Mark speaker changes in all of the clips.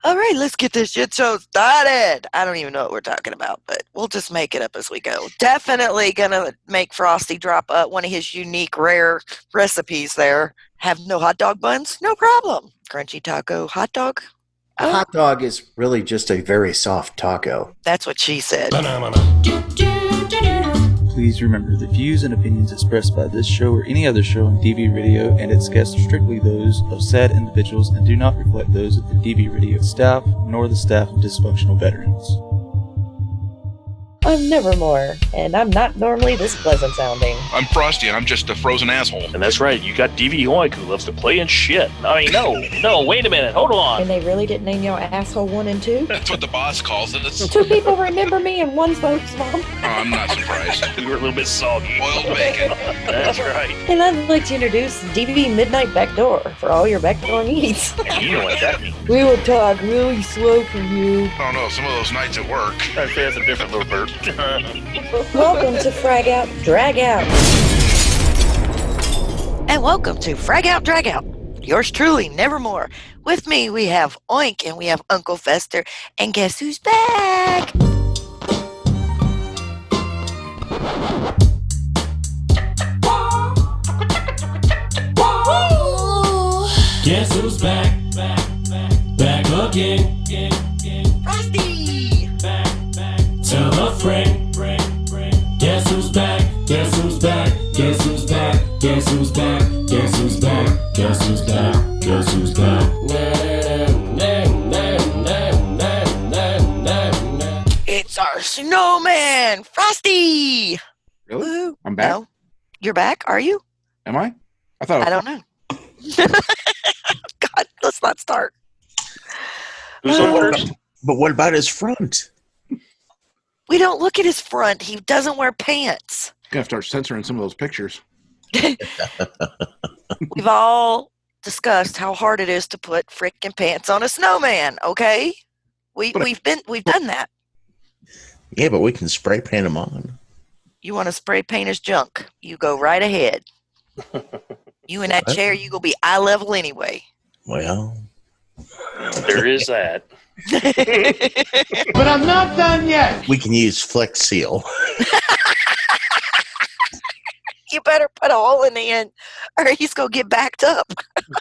Speaker 1: All right, let's get this shit show started. I don't even know what we're talking about, but we'll just make it up as we go. Definitely gonna make Frosty drop one of his unique, rare recipes there. Have no hot dog buns? No problem. Crunchy taco hot dog?
Speaker 2: A hot dog is really just a very soft taco.
Speaker 1: That's what she said.
Speaker 3: Please remember, the views and opinions expressed by this show or any other show on DV Radio and its guests are strictly those of said individuals and do not reflect those of the DV Radio staff nor the staff of Dysfunctional Veterans.
Speaker 4: I'm Nevermore, and I'm not normally this pleasant sounding.
Speaker 5: I'm Frosty, and I'm just a frozen asshole.
Speaker 6: And that's right, you got DV Oink who loves to play and shit. I mean, no, wait a minute, hold on.
Speaker 4: And they really didn't name y'all asshole 1 and 2?
Speaker 5: That's what the boss calls us.
Speaker 4: 2 people remember me and one's vote's mom.
Speaker 5: Oh, I'm not surprised.
Speaker 6: You were a little bit soggy.
Speaker 5: Boiled bacon.
Speaker 6: That's right.
Speaker 4: And I'd like to introduce DV Midnight Backdoor for all your backdoor needs.
Speaker 6: And you know what that means.
Speaker 4: We will talk really slow for you.
Speaker 5: I don't know, some of those nights at work.
Speaker 6: I'd say that's a different little bird.
Speaker 4: Welcome to Frag Out, Drag Out.
Speaker 1: And welcome to Frag Out, Drag Out. Yours truly, Nevermore. With me, we have Oink and we have Uncle Fester. And guess who's back?
Speaker 7: Guess who's back? Back again.
Speaker 1: Frosty!
Speaker 7: Tell a friend. Guess who's back? Guess who's back? Guess who's back? Guess who's back? Guess who's back? Guess who's back? Guess who's back?
Speaker 1: It's our snowman, Frosty!
Speaker 8: Really?
Speaker 1: Woo.
Speaker 8: I'm back?
Speaker 1: No. You're back, are you?
Speaker 8: Am I? I thought
Speaker 1: I don't know. God, let's not start.
Speaker 6: Who's the worst?
Speaker 2: But what about his front?
Speaker 1: We don't look at his front. He doesn't wear pants.
Speaker 8: Gonna start censoring some of those pictures.
Speaker 1: We've all discussed how hard it is to put frickin' pants on a snowman, okay? We've done that.
Speaker 2: Yeah, but we can spray paint him on.
Speaker 1: You want to spray paint his junk, you go right ahead. You in that chair, you gonna be eye level anyway.
Speaker 2: Well,
Speaker 6: There is that.
Speaker 7: But I'm not done yet.
Speaker 2: we can use Flex Seal.
Speaker 1: You better put a hole in the end or he's gonna get backed up.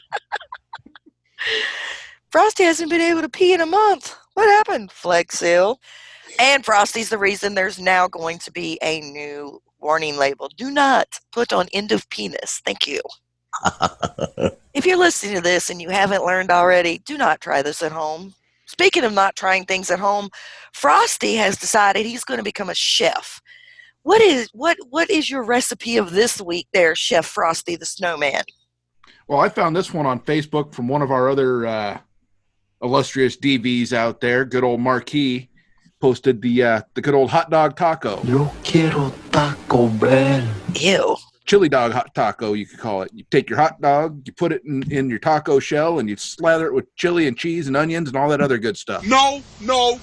Speaker 1: Frosty hasn't been able to pee in a month. What happened? Flex Seal. And Frosty's the reason there's now going to be a new warning label. Do not put on end of penis. Thank you. If you're listening to this and you haven't learned already, do not try this at home. Speaking of not trying things at home, Frosty has decided he's going to become a chef. What is your recipe of this week there, Chef Frosty the Snowman?
Speaker 8: Well, I found this one on Facebook from one of our other illustrious DVs out there. Good old Marquis posted the good old hot dog taco.
Speaker 7: Yo quiero Taco Bell.
Speaker 1: Ew.
Speaker 8: Chili dog hot taco, you could call it. You take your hot dog, you put it in your taco shell, and you slather it with chili and cheese and onions and all that other good stuff.
Speaker 5: No. Hell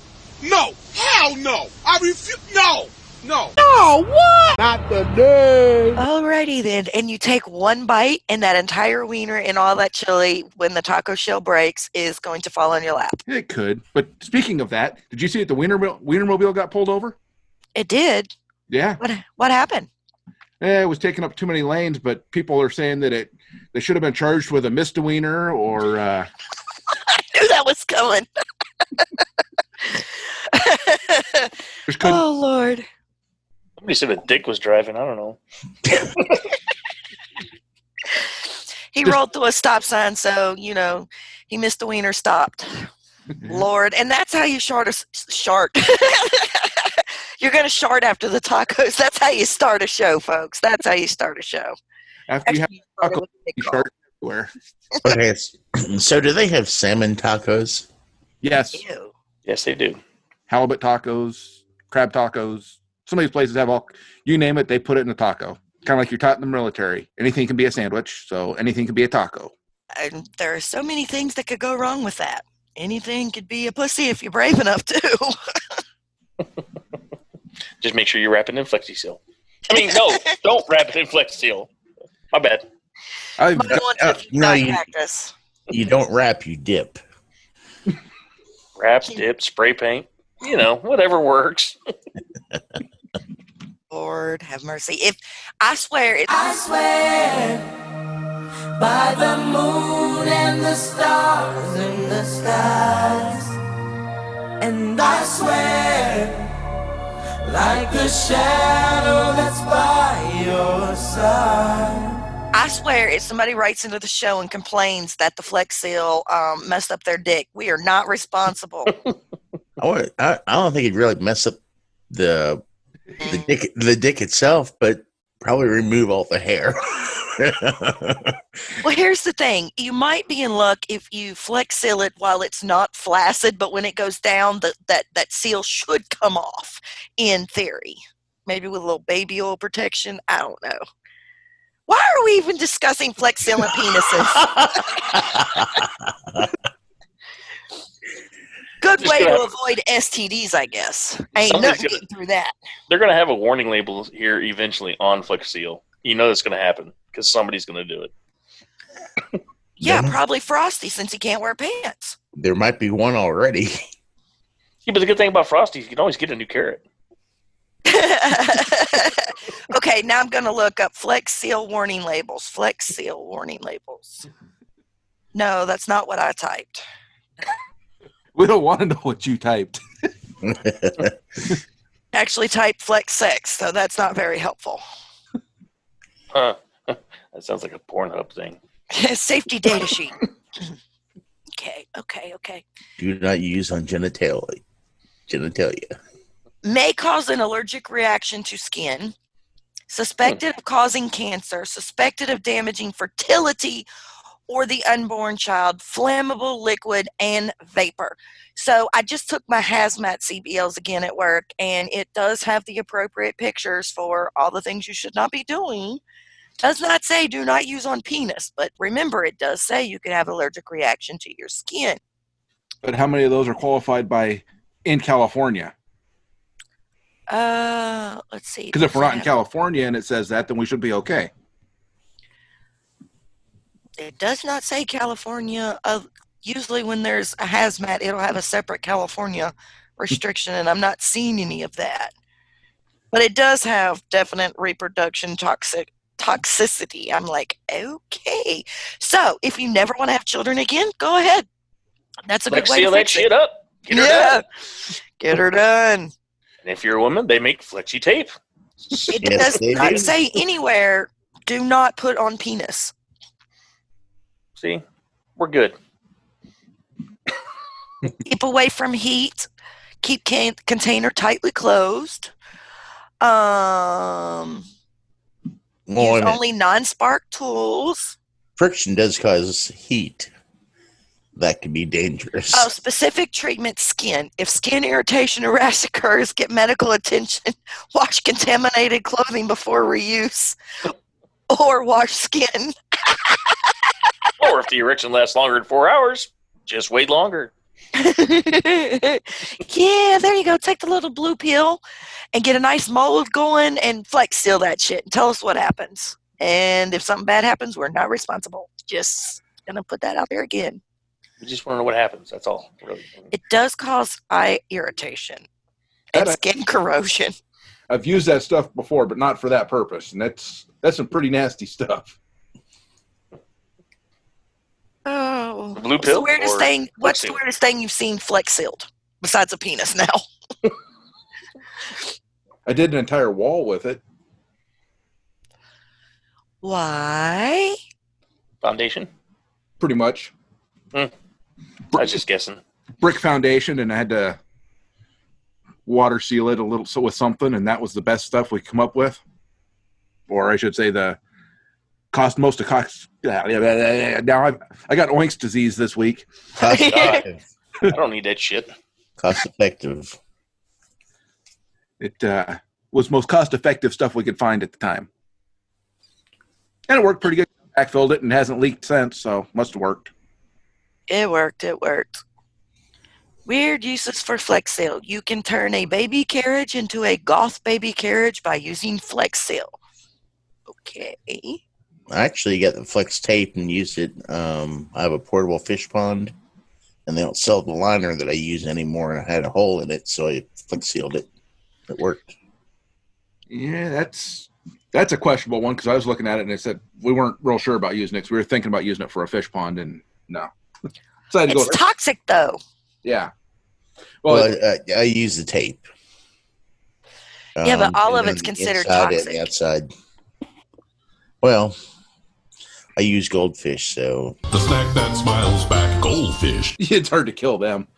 Speaker 5: no. I refuse. No.
Speaker 7: Not today.
Speaker 1: Alrighty then. And you take one bite and that entire wiener and all that chili when the taco shell breaks is going to fall on your lap.
Speaker 8: It could. But speaking of that, did you see that the Wienermobile got pulled over?
Speaker 1: It did.
Speaker 8: Yeah.
Speaker 1: What happened?
Speaker 8: It was taking up too many lanes, but people are saying that they should have been charged with a misdemeanor or...
Speaker 1: I knew that was coming. Oh, Lord.
Speaker 6: Somebody said a dick was driving, I don't know.
Speaker 1: He rolled through a stop sign, so, he missed the wiener, stopped. Lord. And that's how you shart. You're going to shart after the tacos. That's how you start a show, folks. That's how you start a show.
Speaker 8: After you have
Speaker 1: Actually,
Speaker 8: taco,
Speaker 1: what they
Speaker 8: you
Speaker 1: call
Speaker 8: start everywhere.
Speaker 2: Okay, so do they have salmon tacos?
Speaker 8: Yes.
Speaker 1: it. Ew.
Speaker 6: Yes, they do.
Speaker 8: Halibut tacos, crab tacos. Some of these places have you name it, they put it in a taco. Kind of like you're taught in the military. Anything can be a sandwich, so anything can be a taco.
Speaker 1: And there are so many things that could go wrong with that. Anything could be a pussy if you're brave enough to.
Speaker 6: Just make sure you wrap it in Flexi Seal. I mean, no, don't wrap it in Flexi Seal. My bad.
Speaker 1: Practice.
Speaker 2: You don't wrap, you dip.
Speaker 6: Wrap, dip, spray paint. Whatever works.
Speaker 1: Lord have mercy. If I swear,
Speaker 7: I swear by the moon and the stars in the skies, and I swear like a shadow that's by your side.
Speaker 1: I swear, if somebody writes into the show and complains that the Flex Seal messed up their dick, we are not responsible.
Speaker 9: I don't think it'd really mess up the dick itself, but probably remove all the hair.
Speaker 1: Well, here's the thing. You might be in luck if you Flex Seal it while it's not flaccid, but when it goes down, that seal should come off, in theory. Maybe with a little baby oil protection. I don't know. Why are we even discussing Flex Seal and penises? Good way to avoid STDs, I guess. Ain't nothing getting through that.
Speaker 6: They're going to have a warning label here eventually on Flex Seal. You know that's going to happen because somebody's going to do it.
Speaker 1: Yeah, probably Frosty since he can't wear pants.
Speaker 9: There might be one already.
Speaker 6: Yeah, but the good thing about Frosty is you can always get a new carrot.
Speaker 1: Okay, now I'm going to look up Flex Seal warning labels. Flex Seal warning labels. No, that's not what I typed.
Speaker 8: We don't want to know what you typed.
Speaker 1: Actually typed Flex Sex, so that's not very helpful.
Speaker 6: That sounds like a Pornhub thing.
Speaker 1: Safety data sheet. Okay.
Speaker 9: Do not use on genitalia.
Speaker 1: May cause an allergic reaction to skin. Suspected of causing cancer. Suspected of damaging fertility or the unborn child. Flammable, liquid, and vapor. So I just took my hazmat CBLs again at work, and it does have the appropriate pictures for all the things you should not be doing. Does not say do not use on penis, but remember it does say you could have allergic reaction to your skin.
Speaker 8: But how many of those are qualified by in California?
Speaker 1: Let's see.
Speaker 8: Because if we're not in California and it says that, then we should be okay.
Speaker 1: It does not say California. Usually when there's a hazmat, it'll have a separate California restriction, and I'm not seeing any of that. But it does have definite reproduction toxicity. I'm like, okay. So if you never want to have children again, go ahead. That's a good way to
Speaker 6: seal that
Speaker 1: fix
Speaker 6: shit
Speaker 1: it.
Speaker 6: up. Get her done.
Speaker 1: Get her done.
Speaker 6: And if you're a woman, they make flexi tape.
Speaker 1: It does not say anywhere, do not put on penis.
Speaker 6: See, we're good.
Speaker 1: Keep away from heat. Keep container tightly closed. Use only non-spark tools.
Speaker 9: Friction does cause heat. That could be dangerous.
Speaker 1: Oh, specific treatment skin. If skin irritation or rash occurs, get medical attention. Wash contaminated clothing before reuse. Or wash skin.
Speaker 6: Or if the erection lasts longer than 4 hours, just wait longer.
Speaker 1: Yeah, there you go. Take the little blue pill and get a nice mold going and Flex Seal that shit and tell us what happens. And if something bad happens, we're not responsible. Just gonna put that out there again.
Speaker 6: We just want to know what happens. That's all. Really.
Speaker 1: It does cause eye irritation and skin corrosion.
Speaker 8: I've used that stuff before, but not for that purpose, and that's some pretty nasty stuff.
Speaker 1: Oh,
Speaker 6: The blue pill.
Speaker 1: What's the weirdest thing you've seen Flex Sealed besides a penis? Now,
Speaker 8: I did an entire wall with it.
Speaker 1: Why?
Speaker 6: Foundation.
Speaker 8: Pretty much.
Speaker 6: I was just guessing.
Speaker 8: Brick foundation, and I had to water seal it a little with something, and that was the best stuff we come up with. Or I should say the most of cost. Now I got Oinks disease this week.
Speaker 9: Cost effective.
Speaker 6: I don't need that shit.
Speaker 9: Cost effective.
Speaker 8: It was most cost effective stuff we could find at the time. And it worked pretty good. Backfilled it and hasn't leaked since, so must have worked.
Speaker 1: It worked. Weird uses for Flex Seal. You can turn a baby carriage into a goth baby carriage by using Flex Seal. Okay.
Speaker 9: I actually got the flex tape and used it. I have a portable fish pond, and they don't sell the liner that I use anymore. And I had a hole in it, so I flex sealed it. It worked.
Speaker 8: Yeah, that's a questionable one because I was looking at it and it said we weren't real sure about using it. 'Cause we were thinking about using it for a fish pond, and no. So I had to
Speaker 1: It's toxic, though.
Speaker 8: Yeah.
Speaker 9: Well, I use the tape.
Speaker 1: Yeah, but all
Speaker 9: and
Speaker 1: of
Speaker 9: on
Speaker 1: it's
Speaker 9: the
Speaker 1: considered
Speaker 9: inside and
Speaker 1: toxic.
Speaker 9: the outside. Well, I use goldfish, so
Speaker 7: The snack that smiles back, goldfish.
Speaker 8: it's hard to kill them.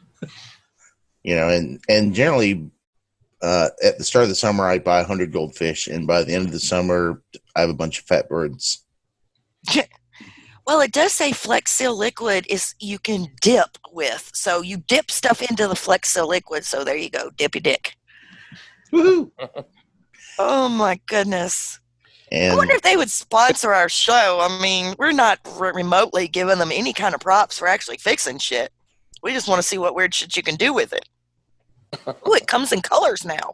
Speaker 9: and generally at the start of the summer I buy 100 goldfish, and by the end of the summer I have a bunch of fat birds.
Speaker 1: Well, it does say Flex Seal liquid is you can dip with. So you dip stuff into the Flex Seal liquid. So there you go. Dip your dick.
Speaker 8: Woohoo!
Speaker 1: Oh, my goodness. I
Speaker 9: And
Speaker 1: wonder if they would sponsor our show. I mean, we're not remotely giving them any kind of props for actually fixing shit. We just want to see what weird shit you can do with it. Oh, it comes in colors now.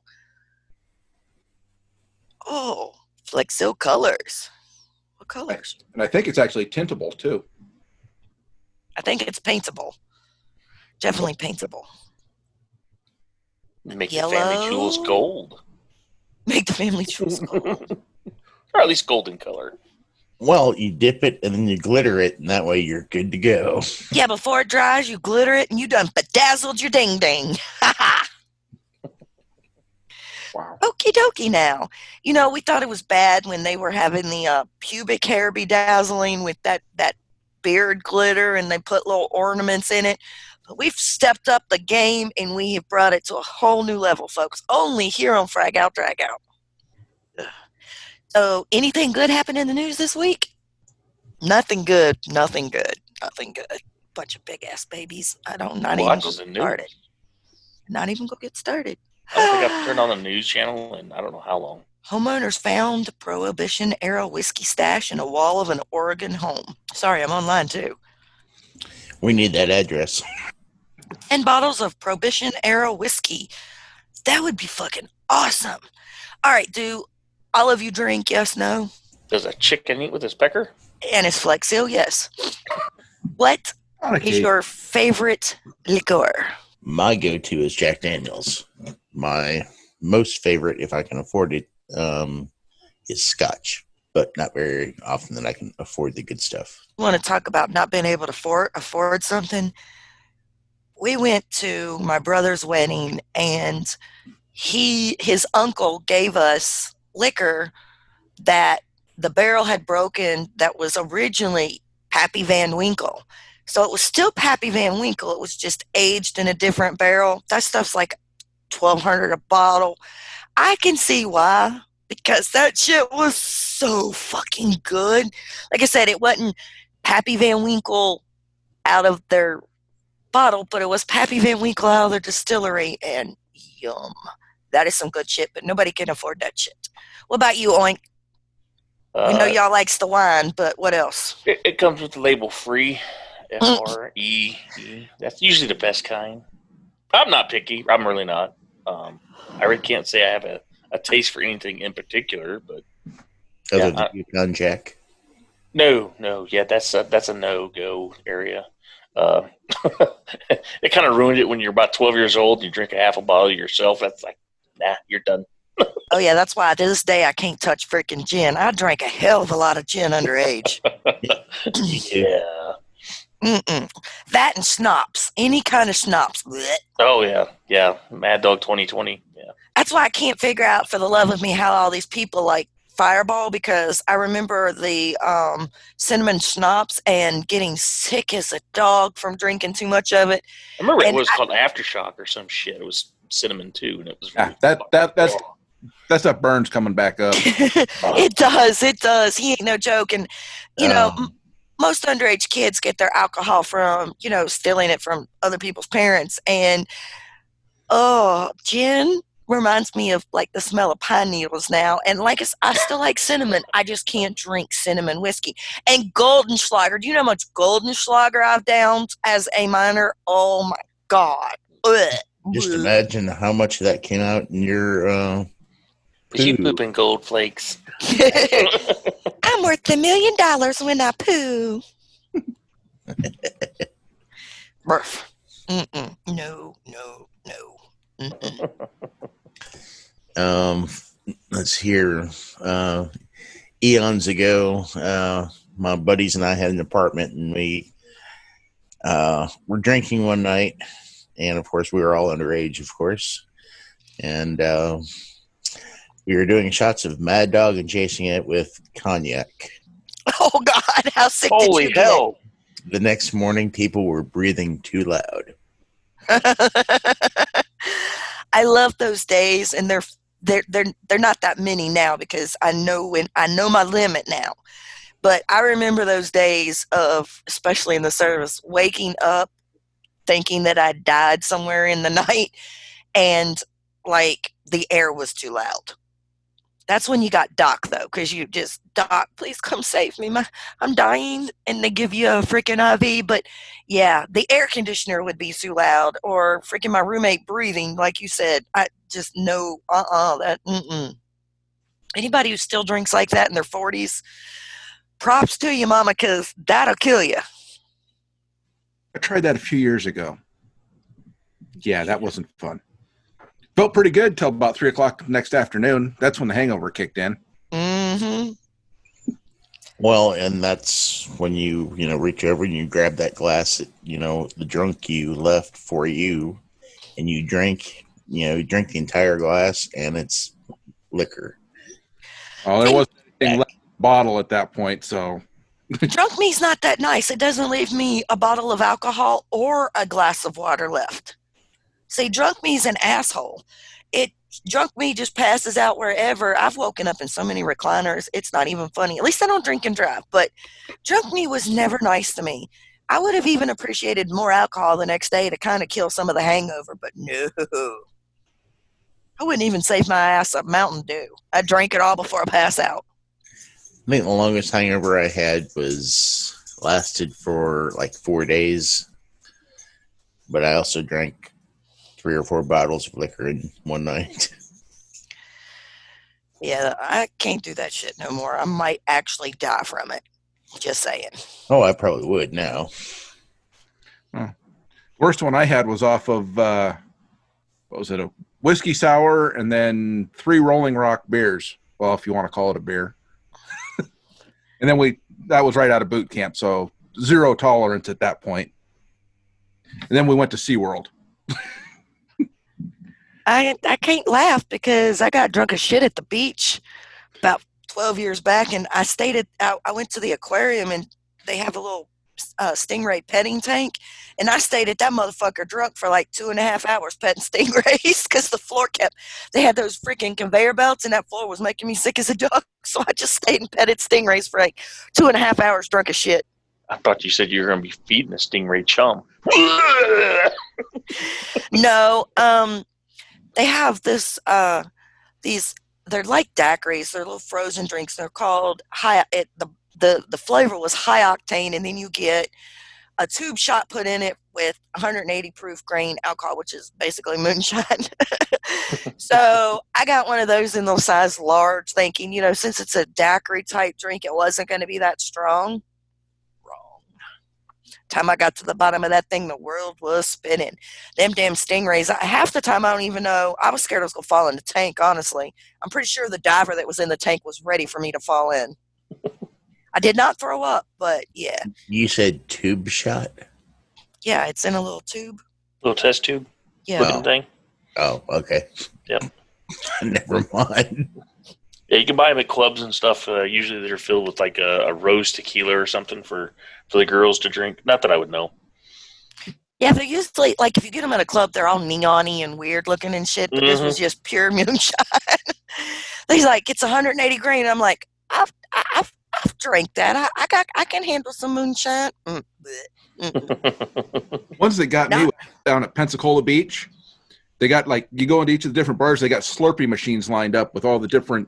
Speaker 1: Oh, Flex Seal colors. What colors?
Speaker 8: And I think it's actually tintable too.
Speaker 1: I think it's paintable. Definitely paintable.
Speaker 6: Make
Speaker 1: Yellow.
Speaker 6: the family jewels gold.
Speaker 1: Make the family jewels gold.
Speaker 6: Or at least golden color.
Speaker 9: well, you dip it and then you glitter it, and that way you're good to go.
Speaker 1: Yeah, before it dries, you glitter it, and you done bedazzled your ding ding.
Speaker 8: Wow.
Speaker 1: Okie dokie now. You know, we thought it was bad when they were having the pubic hair bedazzling with that beard glitter, and they put little ornaments in it. But we've stepped up the game, and we have brought it to a whole new level, folks. Only here on Frag Out Drag Out. Ugh. So, anything good happened in the news this week? Nothing good. Nothing good. Nothing good. Bunch of big ass babies. Not even
Speaker 6: Watches
Speaker 1: go
Speaker 6: the
Speaker 1: get
Speaker 6: news.
Speaker 1: started. Not even go get started.
Speaker 6: I don't think I've turned on the news channel in I don't know how long.
Speaker 1: Homeowners found Prohibition-era whiskey stash in a wall of an Oregon home. Sorry, I'm online too.
Speaker 9: We need that address.
Speaker 1: And bottles of Prohibition-era whiskey. That would be fucking awesome. All right, do all of you drink? Yes, no?
Speaker 6: Does a chicken eat with his pecker?
Speaker 1: And is Flex Seal? Yes. What
Speaker 8: On
Speaker 1: is
Speaker 8: occasion.
Speaker 1: your favorite liqueur?
Speaker 9: My go-to is Jack Daniels. My most favorite, if I can afford it, is Scotch, but not very often that I can afford the good stuff.
Speaker 1: You want to talk about not being able to afford something? We went to my brother's wedding, and his uncle gave us liquor that the barrel had broken that was originally Pappy Van Winkle. So it was still Pappy Van Winkle. It was just aged in a different barrel. That stuff's like $1,200 a bottle. I can see why, because that shit was so fucking good. Like I said, it wasn't Pappy Van Winkle out of their bottle, but it was Pappy Van Winkle out of their distillery, and yum. That is some good shit, but nobody can afford that shit. What about you, Oink? We know y'all likes the wine, but what else?
Speaker 6: It comes with the label free. F-R-E. That's usually the best kind. I'm not picky. I'm really not. I really can't say I have a taste for anything in particular, but
Speaker 9: Other
Speaker 6: Yeah,
Speaker 9: than Yukon Jack.
Speaker 6: no. Yeah, that's a no-go area. It kind of ruined it when you're about 12 years old and you drink a half a bottle yourself. That's like, nah, you're done.
Speaker 1: Oh, yeah, that's why to this day I can't touch freaking gin. I drank a hell of a lot of gin underage.
Speaker 6: Yeah.
Speaker 1: Mm-mm. That and schnapps. Any kind of schnapps. Blech.
Speaker 6: Oh, yeah. Mad Dog 2020. Yeah.
Speaker 1: That's why I can't figure out for the love of me how all these people like Fireball, because I remember the cinnamon schnapps and getting sick as a dog from drinking too much of it.
Speaker 6: I remember it
Speaker 1: And
Speaker 6: was called Aftershock or some shit. It was cinnamon too, and it was
Speaker 8: Yeah,
Speaker 6: really
Speaker 8: that stuff burns coming back up.
Speaker 1: It does. He ain't no joke. And, you know, most underage kids get their alcohol from, stealing it from other people's parents. And, gin reminds me of, like, the smell of pine needles now. And, like, I still like cinnamon. I just can't drink cinnamon whiskey. And Goldenschlager. Do you know how much Goldenschlager I've downed as a minor? Oh, my God. Ugh.
Speaker 9: Just imagine how much that came out in your
Speaker 6: You
Speaker 9: poo.
Speaker 6: pooping gold flakes.
Speaker 1: I'm worth $1 million when I poo. Murph. Mm-mm. No. Mm-mm.
Speaker 9: Let's hear. Eons ago, my buddies and I had an apartment, and we were drinking one night, and of course, we were all underage, of course, and we were doing shots of Mad Dog and chasing it with cognac.
Speaker 1: Oh God, how sick
Speaker 6: Holy
Speaker 1: did you
Speaker 6: hell!
Speaker 9: The next morning, people were breathing too loud.
Speaker 1: get? I love those days, and they're not that many now because I know my limit now. But I remember those days of, especially in the service, waking up thinking that I died somewhere in the night, and like the air was too loud. That's when you got Doc though, because you just, Doc, please come save me. I'm dying, and they give you a freaking IV. But yeah, the air conditioner would be too loud, or freaking my roommate breathing, like you said. I just no, that. Anybody who still drinks like that in their 40s, props to you, mama, because that'll kill you.
Speaker 8: I tried that a few years ago. Yeah, that wasn't fun. Felt pretty good till about 3 o'clock next afternoon. That's when the hangover kicked in.
Speaker 1: Mm-hmm.
Speaker 9: Well, and that's when you reach over and you grab that glass that, the drunk you left for you, and you drink the entire glass, and it's liquor.
Speaker 8: Oh, there wasn't anything left in the bottle at that point, so.
Speaker 1: Drunk me's not that nice. It doesn't leave me a bottle of alcohol or a glass of water left. See, drunk me's an asshole. Drunk me just passes out wherever. I've woken up in so many recliners, it's not even funny. At least I don't drink and drive. But drunk me was never nice to me. I would have even appreciated more alcohol the next day to kind of kill some of the hangover, but no. I wouldn't even save my ass a Mountain Dew. I'd drink it all before I pass out.
Speaker 9: I think the longest hangover I had lasted for like 4 days, but I also drank 3 or 4 bottles of liquor in one night.
Speaker 1: Yeah, I can't do that shit no more. I might actually die from it. Just saying.
Speaker 9: Oh, I probably would now.
Speaker 8: Worst one I had was off of, what was it, a whiskey sour and then 3 Rolling Rock beers. Well, if you want to call it a beer. And then that was right out of boot camp, so 0 tolerance at that point. And then we went to SeaWorld.
Speaker 1: I can't laugh because I got drunk as shit at the beach about 12 years back, and I went to the aquarium, and they have a little stingray petting tank, and I stayed at that motherfucker drunk for like 2.5 hours petting stingrays because the floor they had those freaking conveyor belts, and that floor was making me sick as a dog, so I just stayed and petted stingrays for like 2.5 hours drunk as shit.
Speaker 6: I thought you said you were going to be feeding a stingray chum.
Speaker 1: No, they have they're like daiquiris. They're little frozen drinks. They're called the flavor was high octane, and then you get a tube shot put in it with 180 proof grain alcohol, which is basically moonshine. So I got one of those in the size large, thinking, since it's a daiquiri type drink, it wasn't going to be that strong. Time I got to the bottom of that thing, the world was spinning. Them damn stingrays, half the time I don't even know. I was scared I was going to fall in the tank, honestly. I'm pretty sure the diver that was in the tank was ready for me to fall in. I did not throw up, but yeah.
Speaker 9: You said tube shot?
Speaker 1: Yeah, it's in a little tube.
Speaker 6: Little test tube?
Speaker 1: Yeah.
Speaker 6: Looking thing?
Speaker 9: Oh, okay.
Speaker 6: Yep.
Speaker 9: Never mind.
Speaker 6: Yeah, you can buy them at clubs and stuff. Usually they're filled with like a rose tequila or something for the girls to drink. Not that I would know.
Speaker 1: Yeah, they're usually, like, if you get them at a club, they're all neon-y and weird looking and shit, but this was just pure moonshine. He's like, it's 180 grain. I'm like, I've drank that. I can handle some moonshine.
Speaker 8: Ones that got me down at Pensacola Beach, they got, like, you go into each of the different bars, they got Slurpee machines lined up with all the different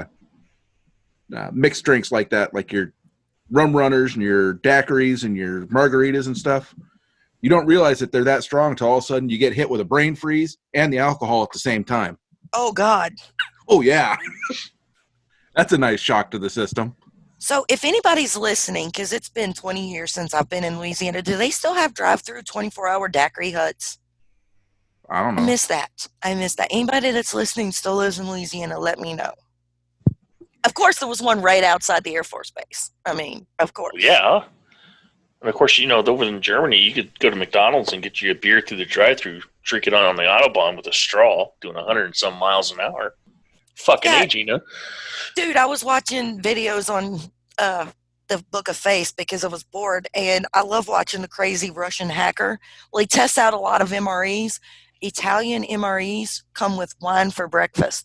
Speaker 8: mixed drinks like that, like your rum runners and your daiquiris and your margaritas and stuff. You don't realize that they're that strong until all of a sudden you get hit with a brain freeze and the alcohol at the same time.
Speaker 1: Oh, God.
Speaker 8: Oh, yeah. That's a nice shock to the system.
Speaker 1: So if anybody's listening, because it's been 20 years since I've been in Louisiana, do they still have drive-through 24-hour daiquiri huts?
Speaker 8: I don't
Speaker 1: I
Speaker 8: know.
Speaker 1: miss that. Anybody that's listening still lives in Louisiana, let me know. Of course, there was one right outside the Air Force Base. I mean, of course.
Speaker 6: Yeah. And of course, over in Germany, you could go to McDonald's and get you a beer through the drive-through, drink it on the Autobahn with a straw, doing 100 and some miles an hour. Fucking
Speaker 1: Yeah.
Speaker 6: age,
Speaker 1: Dude, I was watching videos on the Book of Face because I was bored, and I love watching the crazy Russian hacker. Well, he tests out a lot of MREs. Italian MREs come with wine for breakfast.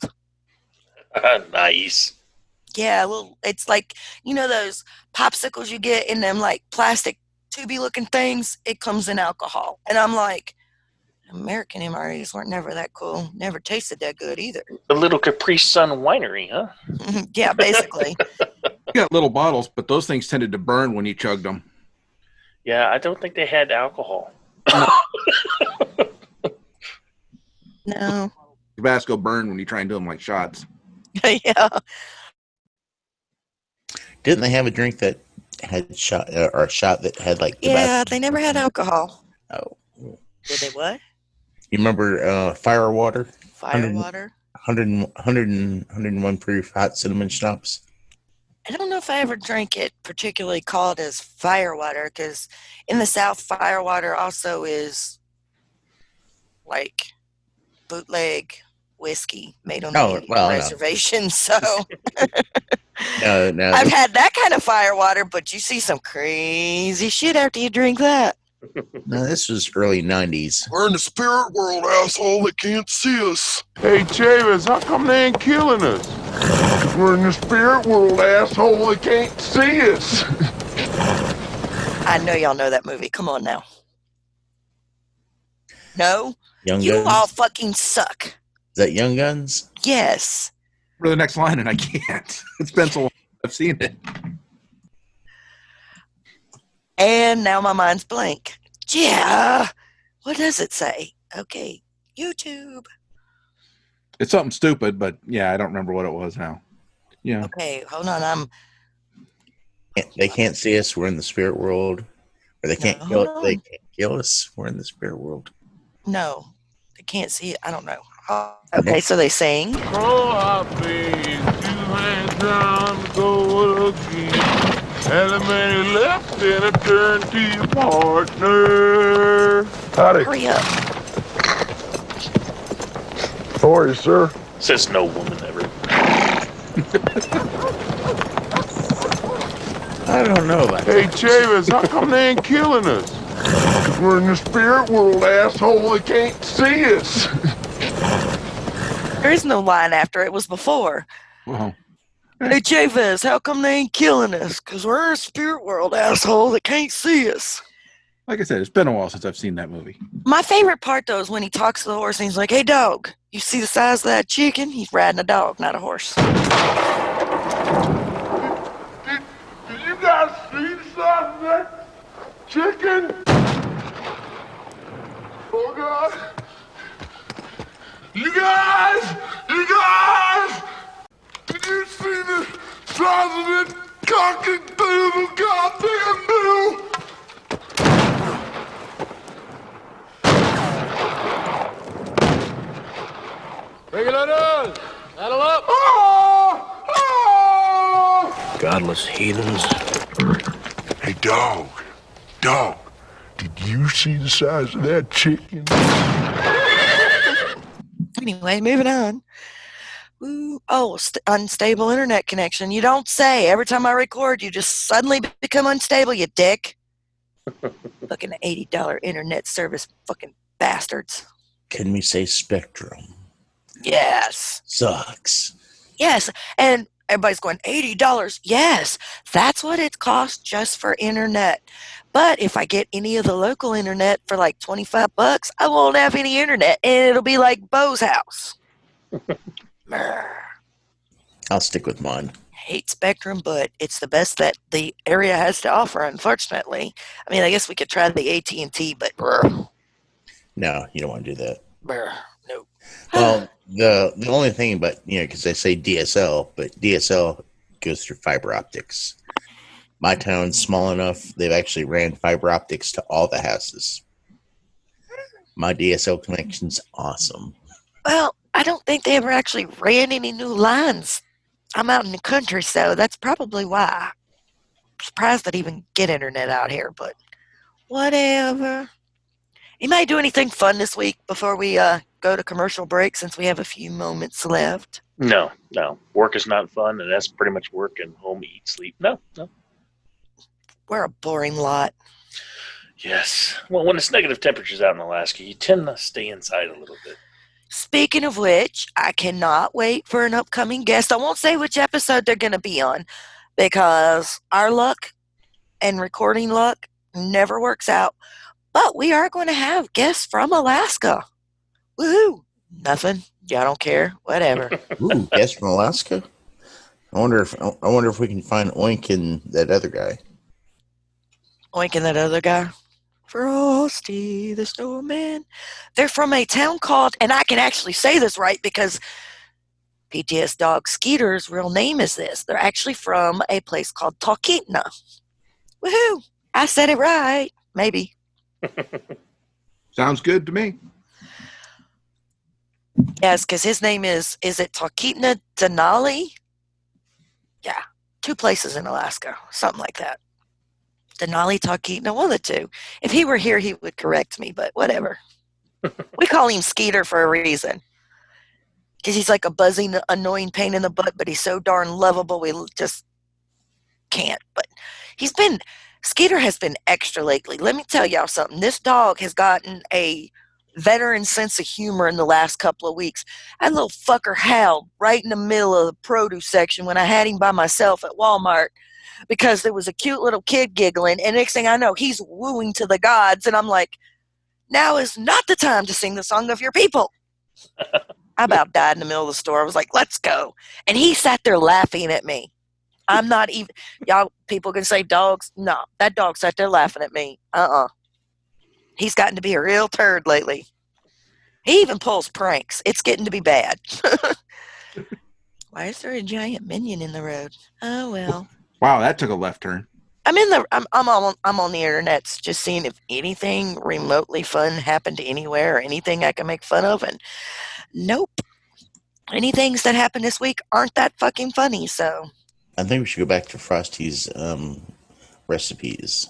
Speaker 6: Nice.
Speaker 1: Yeah, well, it's like, those popsicles you get in them like plastic tubey looking things? It comes in alcohol. And I'm like, American MREs weren't never that cool. Never tasted that good either.
Speaker 6: A little Capri Sun winery, huh?
Speaker 1: Yeah, basically.
Speaker 8: You got little bottles, but those things tended to burn when you chugged them.
Speaker 6: Yeah, I don't think they had alcohol.
Speaker 1: No.
Speaker 8: Tabasco burned when you try and do them like shots.
Speaker 1: Yeah.
Speaker 9: Didn't they have a drink that had shot or a shot that had like
Speaker 1: Yeah,
Speaker 9: Tabasco?
Speaker 1: they never had alcohol.
Speaker 9: Oh,
Speaker 1: Did they what?
Speaker 9: you remember fire water?
Speaker 1: Fire water?
Speaker 9: 101 proof hot cinnamon schnapps.
Speaker 1: I don't know if I ever drank it particularly called as fire water, because in the South, fire water also is like bootleg whiskey made on the reservation. So
Speaker 9: No.
Speaker 1: I've had that kind of fire water, but you see some crazy shit after you drink that.
Speaker 9: No, this was early 90s.
Speaker 5: We're in the spirit world, asshole. They can't see us.
Speaker 10: Hey, Chavis, how come they ain't killing us?
Speaker 5: We're in the spirit world, asshole. They can't see us.
Speaker 1: I know y'all know that movie. Come on now. No?
Speaker 9: Young
Speaker 1: You
Speaker 9: Guns?
Speaker 1: all fucking suck.
Speaker 9: Is that Young Guns?
Speaker 1: Yes.
Speaker 8: For the next line, and I can't. It's been so long. I've seen it.
Speaker 1: And now my mind's blank. Yeah. What does it say? Okay. YouTube.
Speaker 8: It's something stupid, but yeah, I don't remember what it was now. Yeah.
Speaker 1: Okay, hold on.
Speaker 9: They can't see us. We're in the spirit world. Or they can't kill
Speaker 1: No.
Speaker 9: it. They can't kill us. We're in the spirit world.
Speaker 1: No. They can't see it. I don't know. Okay, so they sing.
Speaker 10: Oh, I beg two hands down, go again. And a minute left, and I turn to your partner.
Speaker 5: Howdy.
Speaker 1: Hurry up.
Speaker 5: How are you, sir?
Speaker 6: Says no woman ever.
Speaker 9: I don't know about
Speaker 10: Hey,
Speaker 9: that.
Speaker 10: Chavis, how come they ain't killing us?
Speaker 5: We're in the spirit world, asshole. They can't see us.
Speaker 1: There is no line after it. Was before.
Speaker 8: Well,
Speaker 1: Hey, Chavez, how come they ain't killing us? Because we're in a spirit world, asshole. They can't see us.
Speaker 8: like I said, it's been a while since I've seen that movie.
Speaker 1: My favorite part, though, is when he talks to the horse and he's like, hey, dog, you see the size of that chicken? He's riding a dog, not a horse.
Speaker 10: Did you guys see the size of that chicken? Oh, God. You guys! Did you see the size of that cock-a-doodle goddamn noodle? Bring it on us! Saddle up! Oh! Oh!
Speaker 5: Godless heathens. Hey, dog. Did you see the size of that chicken?
Speaker 1: Anyway, moving on. Ooh, unstable internet connection. You don't say. Every time I record, you just suddenly become unstable, you dick. Fucking $80 internet service, fucking bastards.
Speaker 9: Can we say Spectrum?
Speaker 1: Yes.
Speaker 9: Sucks.
Speaker 1: Yes. And everybody's going, $80. Yes. That's what it costs just for internet. But if I get any of the local internet for like $25, I won't have any internet. And it'll be like Bo's house.
Speaker 9: I'll stick with mine.
Speaker 1: Hate Spectrum, but it's the best that the area has to offer, unfortunately. I mean, I guess we could try the AT&T, but
Speaker 9: No, you don't want to do that.
Speaker 1: no.
Speaker 9: Well, the only thing about, because they say DSL, but DSL goes through fiber optics. My town's small enough, they've actually ran fiber optics to all the houses. My DSL connection's awesome.
Speaker 1: Well, I don't think they ever actually ran any new lines. I'm out in the country, so that's probably why. I'm surprised I'd even get internet out here, but whatever. You might do anything fun this week before we go to commercial break, since we have a few moments left.
Speaker 6: No. Work is not fun, and that's pretty much work and home, eat, sleep. No.
Speaker 1: We're a boring lot.
Speaker 6: Yes. Well, when it's negative temperatures out in Alaska, you tend to stay inside a little bit.
Speaker 1: Speaking of which, I cannot wait for an upcoming guest. I won't say which episode they're going to be on, because our luck and recording luck never works out. But we are going to have guests from Alaska. Woohoo! Nothing. Y'all don't care. Whatever.
Speaker 9: Ooh, guests from Alaska? I wonder if we can find Oink and that other guy.
Speaker 1: Oink and that other guy. Frosty the Snowman. They're from a town called, and I can actually say this right because PTS Dog Skeeter's real name is this. They're actually from a place called Talkeetna. Woohoo! I said it right. Maybe.
Speaker 8: Sounds good to me.
Speaker 1: Yes, because his name is it Talkeetna Denali? Yeah, 2 places in Alaska, something like that. Denali, Talkeetna, one of the two. If he were here, he would correct me, but whatever. We call him Skeeter for a reason. Because he's like a buzzing, annoying pain in the butt, but he's so darn lovable, we just can't. But Skeeter has been extra lately. Let me tell y'all something. This dog has gotten a veteran sense of humor in the last couple of weeks. That little fucker howled right in the middle of the produce section when I had him by myself at Walmart because there was a cute little kid giggling, and next thing I know, he's wooing to the gods, and I'm like, now is not the time to sing the song of your people. I about died in the middle of the store. I was like, let's go. And he sat there laughing at me. I'm not even, y'all people can say dogs. No, that dog sat there laughing at me. He's gotten to be a real turd lately. He even pulls pranks. It's getting to be bad. Why is there a giant minion in the road? Oh, well.
Speaker 8: Wow, that took a left turn.
Speaker 1: I'm on the internet just seeing if anything remotely fun happened anywhere or anything I can make fun of, and nope. Any things that happened this week aren't that fucking funny, so.
Speaker 9: I think we should go back to Frosty's recipes.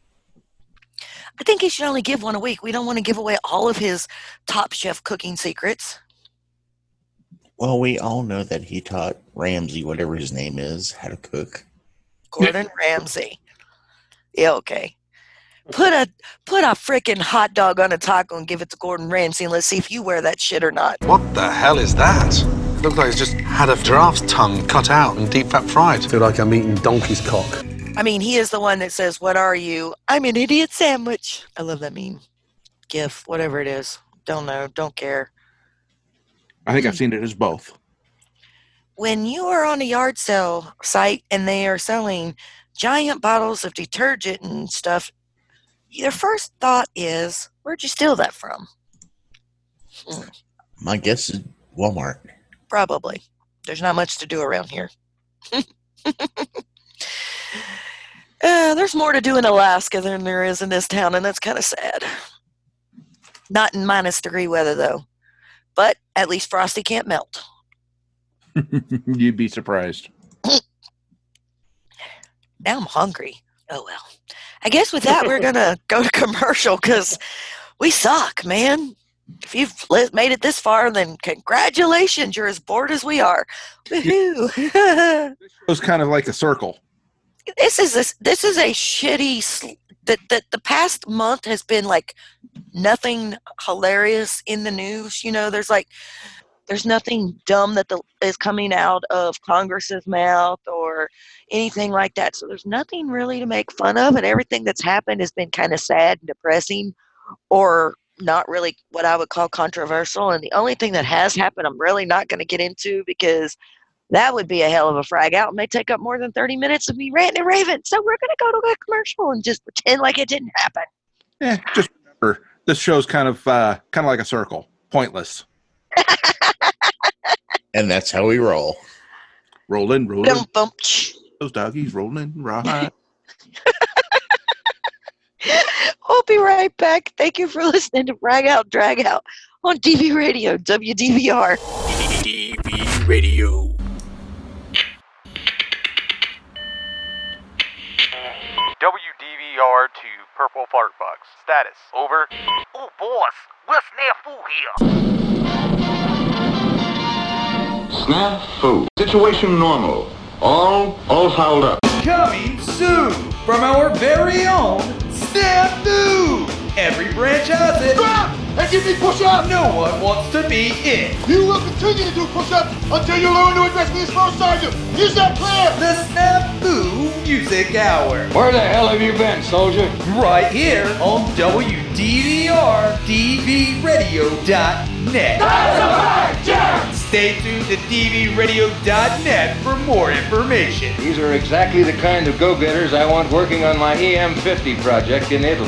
Speaker 1: I think he should only give one a week. We don't want to give away all of his Top Chef cooking secrets.
Speaker 9: Well, we all know that he taught Ramsay, whatever his name is, how to cook.
Speaker 1: Gordon Ramsay. Yeah, okay. Put a freaking hot dog on a taco and give it to Gordon Ramsay, and let's see if you wear that shit or not.
Speaker 11: What the hell is that? It looks like it's just had a giraffe's tongue cut out and deep fat fried.
Speaker 12: I feel like I'm eating donkey's cock.
Speaker 1: I mean, he is the one that says, "What are you?" I'm an idiot sandwich. I love that meme. GIF, whatever it is. Don't know. Don't care.
Speaker 8: I think I've seen it as both.
Speaker 1: When you are on a yard sale site and they are selling giant bottles of detergent and stuff, your first thought is, where'd you steal that from?
Speaker 9: My guess is Walmart.
Speaker 1: Probably. There's not much to do around here. There's more to do in Alaska than there is in this town, and that's kind of sad. Not in -3 weather, though. But at least Frosty can't melt.
Speaker 8: You'd be surprised.
Speaker 1: Now I'm hungry. Oh, well. I guess with that, we're going to go to commercial because we suck, man. If you've made it this far, then congratulations. You're as bored as we are. Woohoo.
Speaker 8: It was kind of like a circle.
Speaker 1: This is a shitty. The past month has been like nothing hilarious in the news. You know, there's nothing dumb that is coming out of Congress's mouth or anything like that. So there's nothing really to make fun of, and everything that's happened has been kind of sad and depressing, or not really what I would call controversial. And the only thing that has happened, I'm really not going to get into because that would be a hell of a frag out and may take up more than 30 minutes of me ranting and raving. So we're going to go to a commercial and just pretend like it didn't happen.
Speaker 8: Yeah, just remember, this show's kind of like a circle. Pointless.
Speaker 9: And that's how we roll.
Speaker 8: Rolling.
Speaker 1: Bump.
Speaker 8: Those doggies rolling right.
Speaker 1: We'll be right back. Thank you for listening to Brag Out, Drag Out on DV Radio, WDVR.
Speaker 7: DV Radio.
Speaker 3: WDVR to Purple Fart Box. Status, over.
Speaker 13: Oh, boss, what's snafu here?
Speaker 14: Snafu. Situation normal. All fouled up.
Speaker 15: Coming soon from our very own Snafu. Every branch has it.
Speaker 10: Grab and give me push-ups.
Speaker 15: No one wants to be it.
Speaker 10: You will continue to do push-ups until you learn to address me as first sergeant. Is that clear?
Speaker 15: The Snafu Music Hour.
Speaker 16: Where the hell have you been, soldier?
Speaker 15: Right here on WDVR DVRadio.net.
Speaker 10: That's a fact, Jack!
Speaker 15: Stay tuned to DVRadio.net for more information.
Speaker 16: These are exactly the kind of go-getters I want working on my EM50 project in Italy.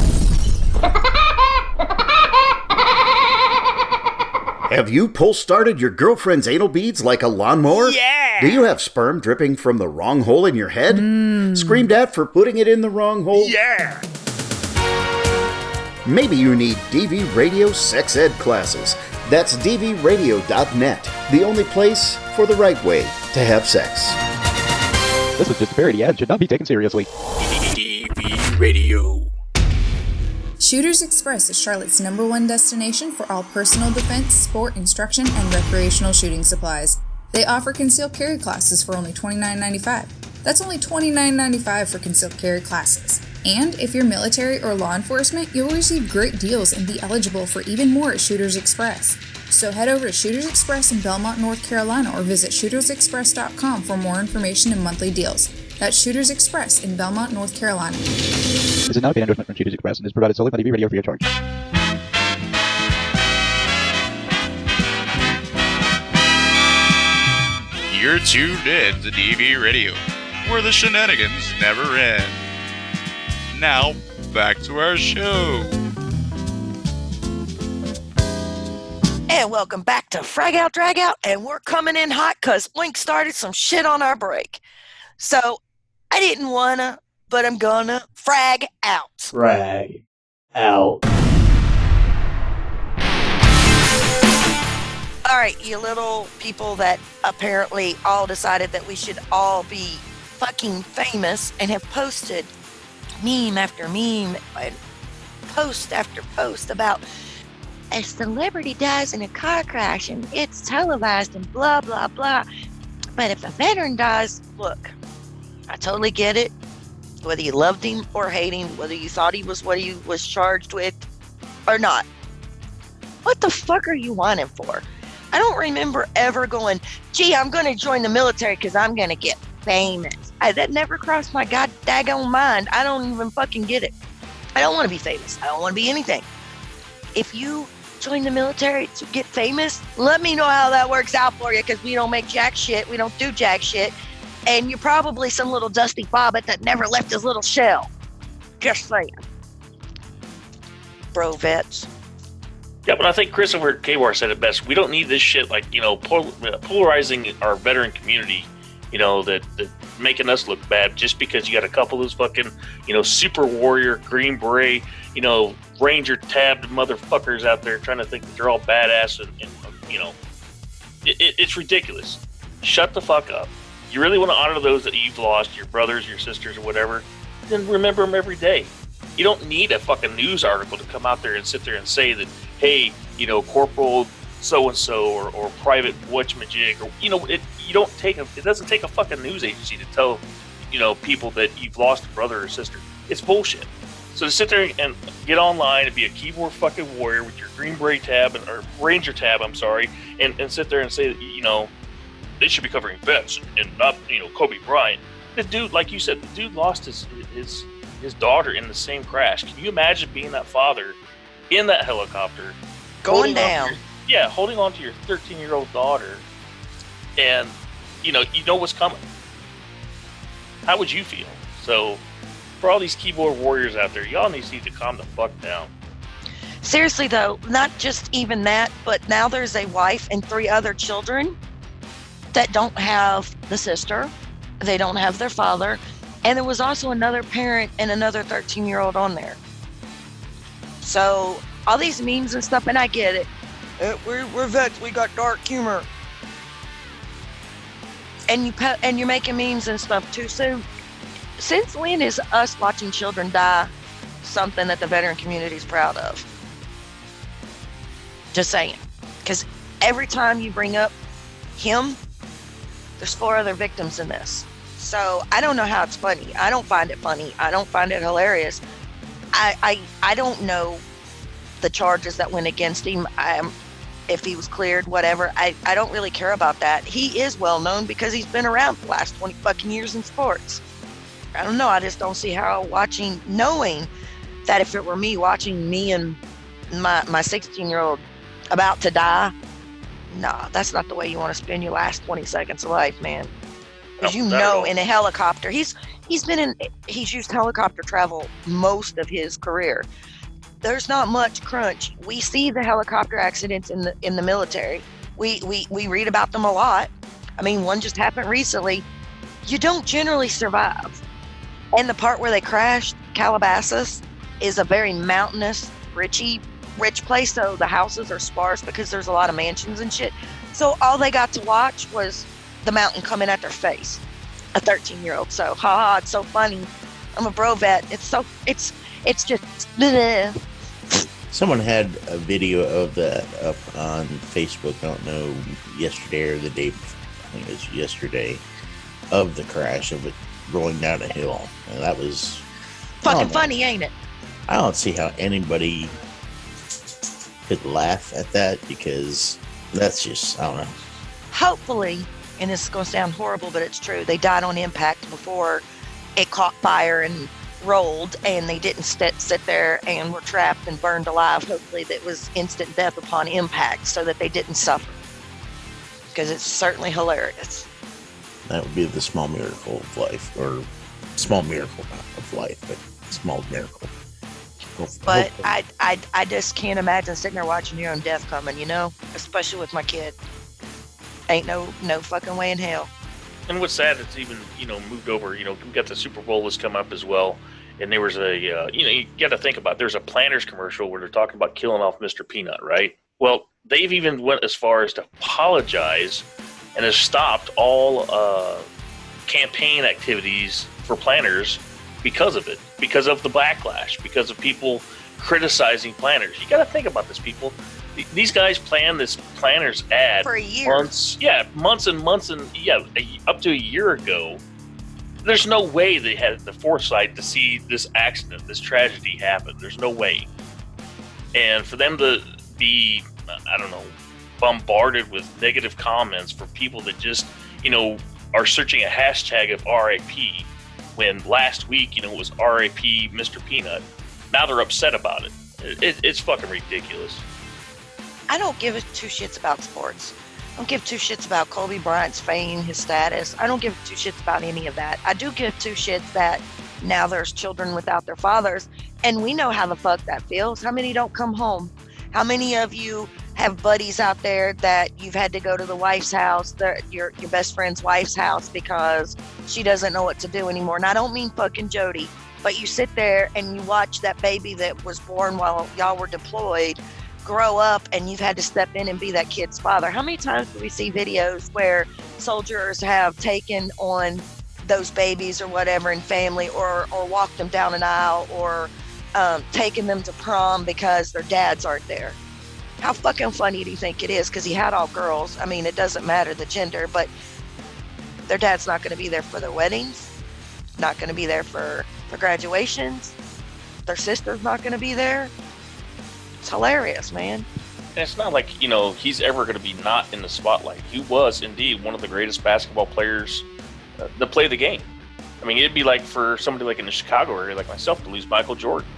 Speaker 17: Have you pull-started your girlfriend's anal beads like a lawnmower?
Speaker 15: Yeah!
Speaker 17: Do you have sperm dripping from the wrong hole in your head? Screamed at for putting it in the wrong hole?
Speaker 15: Yeah!
Speaker 17: Maybe you need DV Radio Sex Ed classes. That's dvradio.net, the only place for the right way to have sex.
Speaker 3: This was just a parody ad, should not be taken seriously.
Speaker 7: DV Radio.
Speaker 18: Shooters Express is Charlotte's #1 destination for all personal defense, sport instruction, and recreational shooting supplies. They offer concealed carry classes for only $29.95. That's only $29.95 for concealed carry classes. And if you're military or law enforcement, you'll receive great deals and be eligible for even more at Shooters Express. So head over to Shooters Express in Belmont, North Carolina, or visit shootersexpress.com for more information and monthly deals. That's Shooters Express in Belmont, North Carolina.
Speaker 3: This is not a paid endorsement from Shooters Express and is provided solely by DV Radio free of charge.
Speaker 19: You're tuned in to DV Radio, where the shenanigans never end. Now, back to our show.
Speaker 1: And welcome back to Frag Out, Drag Out, and we're coming in hot because Link started some shit on our break. So, I didn't wanna, but I'm gonna frag out.
Speaker 12: Frag out.
Speaker 1: All right, you little people that apparently all decided that we should all be fucking famous and have posted meme after meme and post after post about a celebrity dies in a car crash and it's televised and blah, blah, blah. But if a veteran dies, look, I totally get it. Whether you loved him or hate him, whether you thought he was what he was charged with or not. What the fuck are you wanting for? I don't remember ever going, gee, I'm going to join the military because I'm going to get famous. That never crossed my god daggone mind. I don't even fucking get it. I don't want to be famous. I don't want to be anything. If you join the military to get famous, let me know how that works out for you because we don't make jack shit. We don't do jack shit. And you're probably some little dusty bobbit that never left his little shell. Just saying. Bro vets.
Speaker 6: Yeah, but I think Christopher Kawar said it best. We don't need this shit like, polarizing our veteran community, that making us look bad just because you got a couple of those fucking, super warrior, Green Beret, Ranger tabbed motherfuckers out there trying to think that they're all badass and it's ridiculous. Shut the fuck up. You really want to honor those that you've lost, your brothers, your sisters, or whatever, then remember them every day. You don't need a fucking news article to come out there and sit there and say that, hey, Corporal so-and-so or Private whatchamajig, or, it doesn't take a fucking news agency to tell, people that you've lost a brother or sister. It's bullshit. So to sit there and get online and be a keyboard fucking warrior with your Green Beret tab, or Ranger tab, I'm sorry, and sit there and say that, they should be covering vets and not, Kobe Bryant. The dude, like you said, the dude lost his daughter in the same crash. Can you imagine being that father in that helicopter?
Speaker 1: Going down.
Speaker 6: Holding on to your 13-year-old daughter and, you know what's coming. How would you feel? So, for all these keyboard warriors out there, y'all need to calm the fuck down.
Speaker 1: Seriously, though, not just even that, but now there's a wife and 3 other children that don't have the sister. They don't have their father. And there was also another parent and another 13-year-old on there. So all these memes and stuff, and I get it. We're vets. We got dark humor. And you're making memes and stuff too. So since when is us watching children die something that the veteran community is proud of? Just saying. Because every time you bring up him, there's 4 other victims in this. So I don't know how it's funny. I don't find it funny. I don't find it hilarious. I don't know the charges that went against him. If he was cleared, whatever. I don't really care about that. He is well known because he's been around for the last 20 fucking years in sports. I don't know. I just don't see how knowing that if it were me watching me and my 16-year-old about to die, nah, that's not the way you want to spend your last 20 seconds of life, man. Because in a helicopter, he's used helicopter travel most of his career. There's not much crunch. We see the helicopter accidents in the military. We read about them a lot. I mean, one just happened recently. You don't generally survive. And the part where they crashed, Calabasas, is a very mountainous, rich place. So the houses are sparse because there's a lot of mansions and shit. So all they got to watch was the mountain coming at their face. A 13-year-old. So, haha, it's so funny. I'm a bro vet. It's just bleh.
Speaker 9: Someone had a video of that up on Facebook, I don't know, yesterday or the day before, I think it was yesterday, of the crash of it rolling down a hill. And that was
Speaker 1: fucking funny, ain't it?
Speaker 9: I don't see how anybody could laugh at that, because that's just, I don't know.
Speaker 1: Hopefully, and this is going to sound horrible, but it's true, they died on impact before it caught fire and rolled, and they didn't sit there and were trapped and burned alive. Hopefully that was instant death upon impact so that they didn't suffer, because it's certainly hilarious.
Speaker 9: That would be the small miracle of life, or small miracle not of life, but small miracle.
Speaker 1: But I just can't imagine sitting there watching your own death coming, especially with my kid. Ain't no fucking way in hell.
Speaker 6: And what's sad, it's even, moved over, we got the Super Bowl that's come up as well. And there was a, you got to think about, there's a Planters commercial where they're talking about killing off Mr. Peanut, right? Well, they've even went as far as to apologize and has stopped all campaign activities for Planters because of it, because of the backlash, because of people criticizing Planters. You got to think about this, people. These guys planned this Planters ad
Speaker 1: for a year.
Speaker 6: Months and months, and up to a year ago. There's no way they had the foresight to see this accident, this tragedy happen. There's no way. And for them to be, I don't know, bombarded with negative comments for people that just, are searching a hashtag of RIP, when last week, it was RIP Mr. Peanut. Now they're upset about it. It's fucking ridiculous.
Speaker 1: I don't give 2 shits about sports. I don't give 2 shits about Kobe Bryant's fame, his status. I don't give 2 shits about any of that. I do give 2 shits that now there's children without their fathers, and we know how the fuck that feels. How many don't come home? How many of you have buddies out there that you've had to go to the wife's house, your best friend's wife's house, because she doesn't know what to do anymore? And I don't mean fucking Jody, but you sit there and you watch that baby that was born while y'all were deployed grow up, and you've had to step in and be that kid's father. How many times do we see videos where soldiers have taken on those babies or whatever in family, or walked them down an aisle, or taken them to prom because their dads aren't there? How fucking funny do you think it is? Because he had all girls. I mean, it doesn't matter the gender, but their dad's not going to be there for their weddings, not going to be there for graduations. Their sister's not going to be there. It's hilarious, man.
Speaker 6: And it's not like, he's ever going to be not in the spotlight. He was indeed one of the greatest basketball players to play the game. I mean, it'd be like for somebody like in the Chicago area like myself to lose Michael Jordan.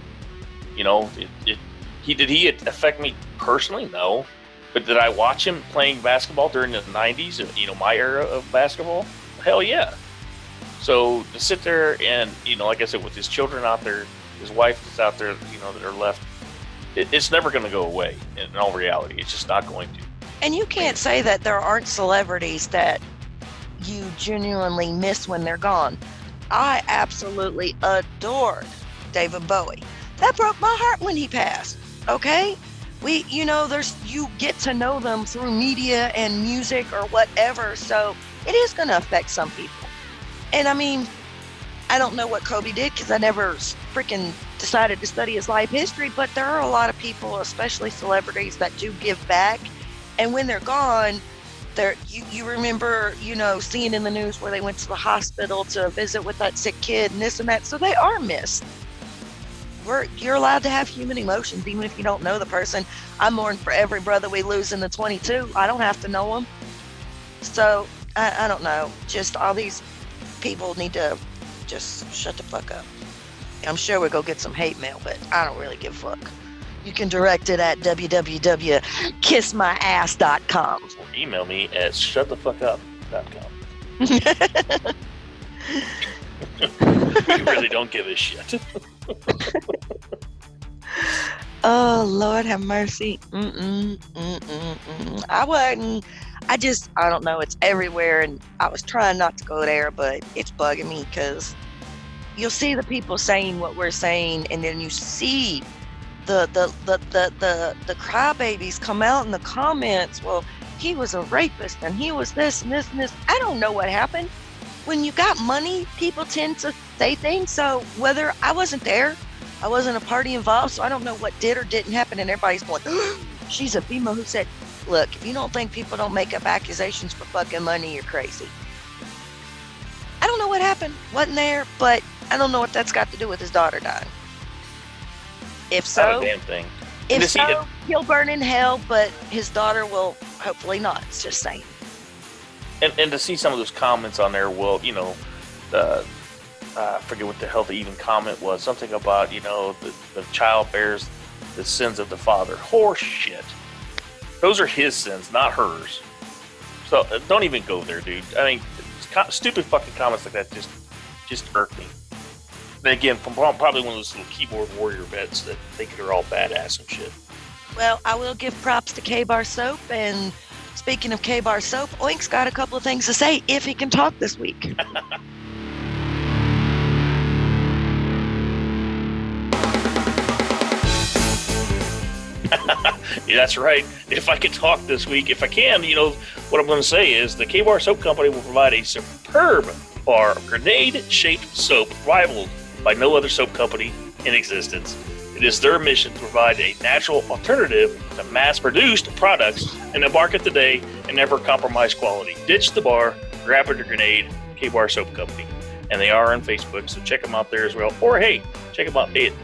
Speaker 6: Did he affect me personally? No. But did I watch him playing basketball during the 90s, my era of basketball? Hell yeah. So to sit there and, like I said, with his children out there, his wife that's out there, that are left, it's never going to go away in all reality. It's just not going to.
Speaker 1: And you can't say that there aren't celebrities that you genuinely miss when they're gone. I absolutely adored David Bowie. That broke my heart when he passed. Okay? You get to know them through media and music or whatever, so it is going to affect some people. And I mean, I don't know what Kobe did because I never freaking decided to study his life history, but there are a lot of people, especially celebrities, that do give back. And when they're gone, you remember, seeing in the news where they went to the hospital to visit with that sick kid and this and that. So they are missed. You're allowed to have human emotions, even if you don't know the person. I mourn for every brother we lose in the 22. I don't have to know them. So I don't know. Just all these people need to just shut the fuck up. I'm sure we'll go get some hate mail, but I don't really give a fuck. You can direct it at www.kissmyass.com.
Speaker 6: Or email me at shutthefuckup.com. We really don't give a shit.
Speaker 1: Oh, Lord have mercy. I don't know. It's everywhere, and I was trying not to go there, but it's bugging me because you'll see the people saying what we're saying, and then you see the crybabies come out in the comments. Well, he was a rapist, and he was this and this and this. I don't know what happened. When you got money, people tend to say things. So whether I wasn't there, I wasn't a party involved, so I don't know what did or didn't happen. And everybody's going, she's a female who said, look, if you don't think people don't make up accusations for fucking money, you're crazy. I don't know what happened. Wasn't there, but I don't know what that's got to do with his daughter dying. If so,
Speaker 6: not a damn thing.
Speaker 1: If so, he'll burn in hell, but his daughter will hopefully not. It's just saying.
Speaker 6: And to see some of those comments on there, well, I forget what the hell the even comment was. Something about, the child bears the sins of the father. Horse shit. Those are his sins, not hers. So don't even go there, dude. I mean, stupid fucking comments like that just irk me. And again, from probably one of those little keyboard warrior vets that think they're all badass and shit.
Speaker 1: Well, I will give props to K-Bar Soap, and speaking of K-Bar Soap, Oink's got a couple of things to say if he can talk this week.
Speaker 6: Yeah, that's right. If I can talk this week, if I can, what I'm going to say is the K-Bar Soap Company will provide a superb bar of grenade-shaped soap rivaled by no other soap company in existence. It is their mission to provide a natural alternative to mass-produced products in the market today and never compromise quality. Ditch the bar, grab a grenade, K-Bar Soap Company. And they are on Facebook, so check them out there as well. Or, hey, check them out at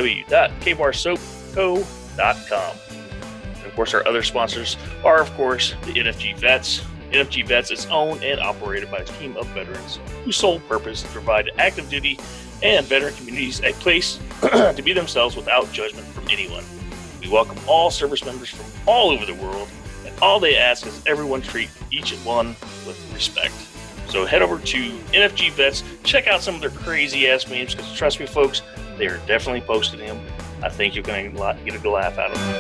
Speaker 6: www.kbarsoapco.com. And, of course, our other sponsors are, of course, the NFG Vets. NFG Vets is owned and operated by a team of veterans whose sole purpose is to provide active duty and veteran communities a place to be themselves without judgment from anyone. We welcome all service members from all over the world, and all they ask is everyone treat each one with respect. So head over to NFG Vets, check out some of their crazy ass memes, because trust me, folks, they are definitely posting them. I think you're going to get a good laugh out of them.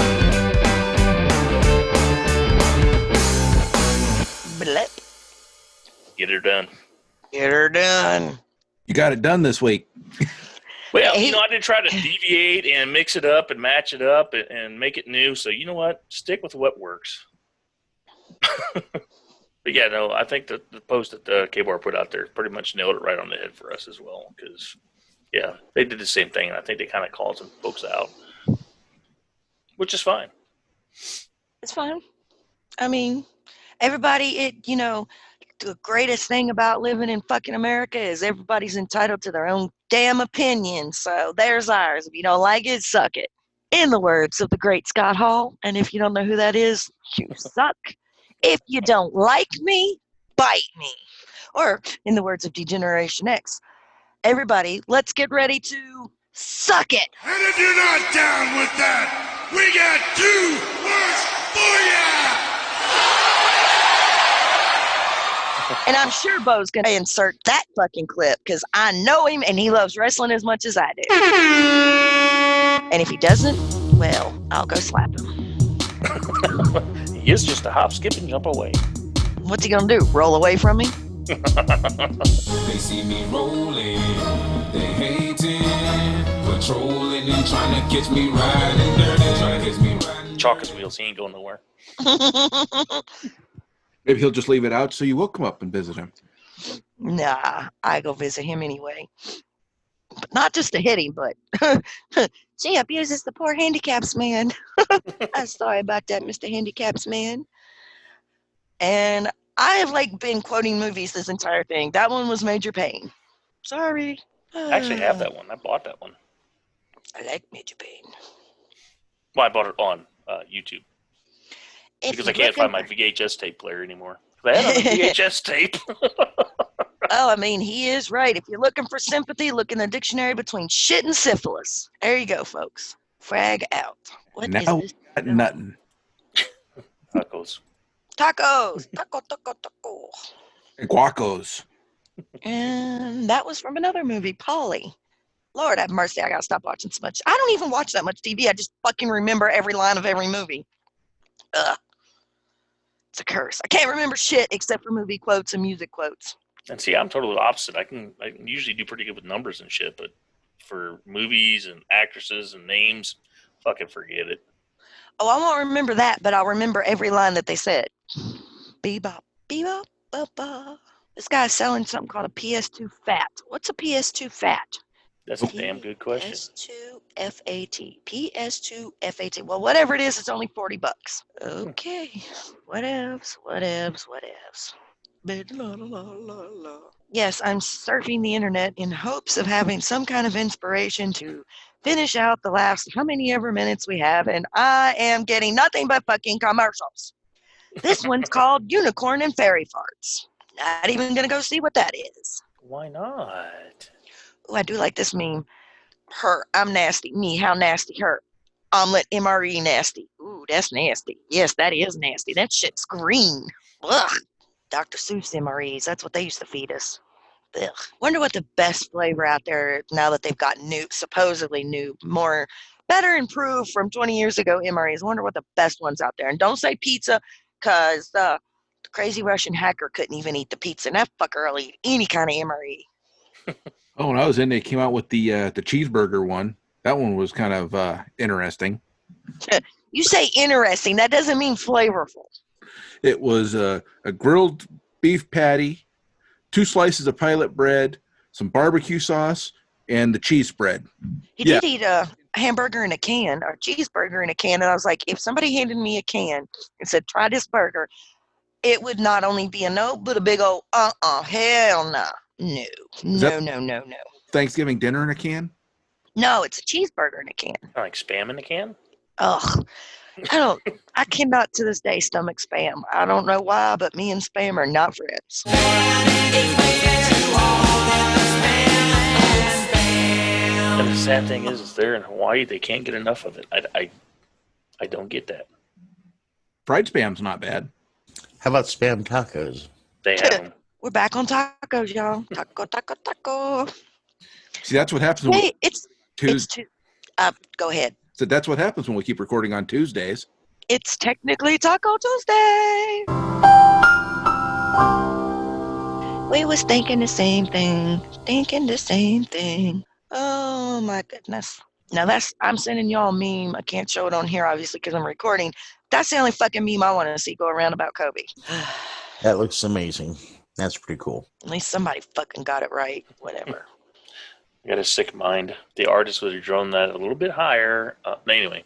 Speaker 1: Blip.
Speaker 6: Get her done.
Speaker 1: Get her done.
Speaker 8: You got it done this week.
Speaker 6: Well, I did try to deviate and mix it up and match it up and make it new. So you know what? Stick with what works. But yeah, no, I think the post that K-Bar put out there pretty much nailed it right on the head for us as well. Because, yeah, they did the same thing. And I think they kind of called some folks out, which is fine.
Speaker 1: It's fine. I mean, everybody, the greatest thing about living in fucking America is everybody's entitled to their own damn opinion. So there's ours. If you don't like it, suck it. In the words of the great Scott Hall. And if you don't know who that is, you suck. If you don't like me, bite me. Or in the words of Degeneration X, everybody, let's get ready to suck it.
Speaker 5: And if you're not down with that, we got 2 words for ya!
Speaker 1: And I'm sure Bo's going to insert that fucking clip because I know him and he loves wrestling as much as I do. And if he doesn't, well, I'll go slap him.
Speaker 6: He is just a hop, skip, and jump away.
Speaker 1: What's he going to do? Roll away from me?
Speaker 7: They see me rolling, they hating, but trolling and trying to catch me riding dirty. Trying to catch me riding.
Speaker 6: Chalk his wheels. He ain't going nowhere.
Speaker 8: Maybe he'll just leave it out so you will come up and visit him.
Speaker 1: Nah, I go visit him anyway. But not just to hit him, but she abuses the poor handicaps man. I'm sorry about that, Mr. Handicaps man. And I have been quoting movies this entire thing. That one was Major Payne. Sorry.
Speaker 6: I actually have that one. I bought that one.
Speaker 1: I like Major Payne.
Speaker 6: Well, I bought it on YouTube.
Speaker 1: If
Speaker 6: Because I
Speaker 1: you're
Speaker 6: can't find my
Speaker 1: looking
Speaker 6: VHS tape player anymore. I had a VHS tape.
Speaker 1: Oh, I mean, he is right. If you're looking for sympathy, look in the dictionary between shit and syphilis. There you go, folks. Frag out. What is
Speaker 8: Now,
Speaker 1: this?
Speaker 8: nothing.
Speaker 6: Tacos.
Speaker 1: Tacos. Taco.
Speaker 8: Guacos.
Speaker 1: And that was from another movie, Polly. Lord have mercy, I gotta stop watching so much. I don't even watch that much TV. I just fucking remember every line of every movie. Ugh. It's a curse. I can't remember shit except for movie quotes and music quotes.
Speaker 6: And see, I'm totally opposite. I can usually do pretty good with numbers and shit, but for movies and actresses and names, fucking forget it.
Speaker 1: Oh, I won't remember that, but I'll remember every line that they said. Bebop, bebop, bop. This guy's selling something called a PS2 Fat. What's a PS2 Fat?
Speaker 6: That's a damn good question.
Speaker 1: PS2 FAT. PS2 FAT. Well, whatever it is, it's only $40. Okay. Whatevs. Yes, I'm surfing the internet in hopes of having some kind of inspiration to finish out the last how many ever minutes we have, and I am getting nothing but fucking commercials. This one's called Unicorn and Fairy Farts. Not even gonna go see what that is.
Speaker 6: Why not?
Speaker 1: Oh, I do like this meme. Her, I'm nasty. Me, how nasty her. Omelet MRE nasty. Ooh, that's nasty. Yes, that is nasty. That shit's green. Ugh. Dr. Seuss MREs, that's what they used to feed us. Ugh. Wonder what the best flavor out there now that they've got new, supposedly new, more, better improved from 20 years ago MREs. Wonder what the best ones out there. And don't say pizza, because the crazy Russian hacker couldn't even eat the pizza. And that fucker will eat any kind of MRE.
Speaker 8: Oh, when I was in, they came out with the cheeseburger one. That one was kind of interesting.
Speaker 1: You say interesting. That doesn't mean flavorful.
Speaker 8: It was a grilled beef patty, 2 slices of pilot bread, some barbecue sauce, and the cheese spread.
Speaker 1: He did eat a hamburger in a can, or cheeseburger in a can, and I was like, if somebody handed me a can and said, try this burger, it would not only be a no, but a big old hell no. No.
Speaker 8: Thanksgiving dinner in a can?
Speaker 1: No, it's a cheeseburger in a can.
Speaker 6: Like Spam in a can?
Speaker 1: Ugh. I cannot to this day stomach Spam. I don't know why, but me and Spam are not friends.
Speaker 6: And the sad thing is there in Hawaii, they can't get enough of it. I don't get that.
Speaker 8: Fried Spam's not bad.
Speaker 9: How about Spam tacos?
Speaker 6: They have them.
Speaker 1: We're back on tacos, y'all. Taco.
Speaker 8: See, that's what happens when
Speaker 1: Hey, it's go ahead.
Speaker 8: So that's what happens when we keep recording on Tuesdays.
Speaker 1: It's technically Taco Tuesday. We was thinking the same thing. Oh my goodness. Now I'm sending y'all a meme. I can't show it on here, obviously, because I'm recording. That's the only fucking meme I want to see go around about Kobe.
Speaker 9: That looks amazing. That's pretty cool.
Speaker 1: At least somebody fucking got it right. Whatever.
Speaker 6: I got a sick mind. The artist would have drawn that a little bit higher. Anyway.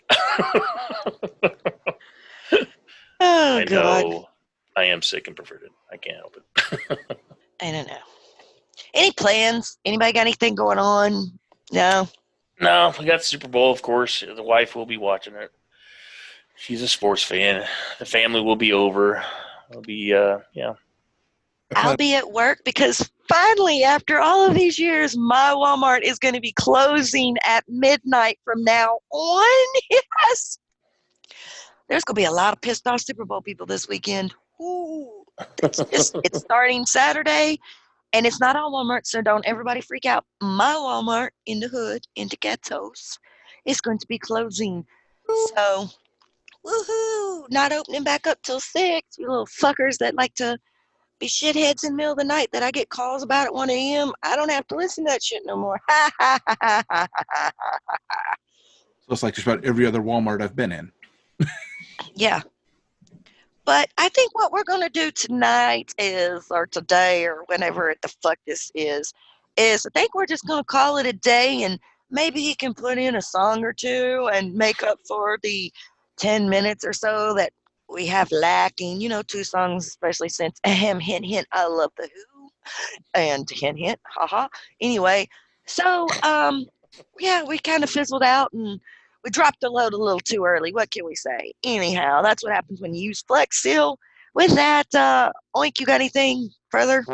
Speaker 1: Oh,
Speaker 6: I
Speaker 1: God.
Speaker 6: know I am sick and perverted. I can't help it.
Speaker 1: I don't know. Any plans? Anybody got anything going on? No?
Speaker 6: No, we got the Super Bowl, of course. The wife will be watching it. She's a sports fan. The family will be over. It'll be,
Speaker 1: I'll be at work because finally, after all of these years, my Walmart is going to be closing at midnight from now on. Yes. There's going to be a lot of pissed off Super Bowl people this weekend. Ooh. It's starting Saturday, and it's not all Walmart, so don't everybody freak out. My Walmart in the hood, in the ghettos, is going to be closing. So, woohoo, not opening back up till 6, you little fuckers that like to be shitheads in the middle of the night that I get calls about at 1 a.m. I don't have to listen to that shit no more. Ha ha ha ha ha ha ha.
Speaker 8: So it's like just about every other Walmart I've been in.
Speaker 1: Yeah. But I think what we're going to do tonight is, or today, or whenever the fuck this is I think we're just going to call it a day, and maybe he can put in a song or two and make up for the 10 minutes or so that we have lacking. 2 songs, especially since, hint, hint, I love The Who, and hint, hint, haha. Anyway, so, yeah, we kind of fizzled out, and we dropped the load a little too early. What can we say? Anyhow, that's what happens when you use Flex Seal. With that, Oink, you got anything further?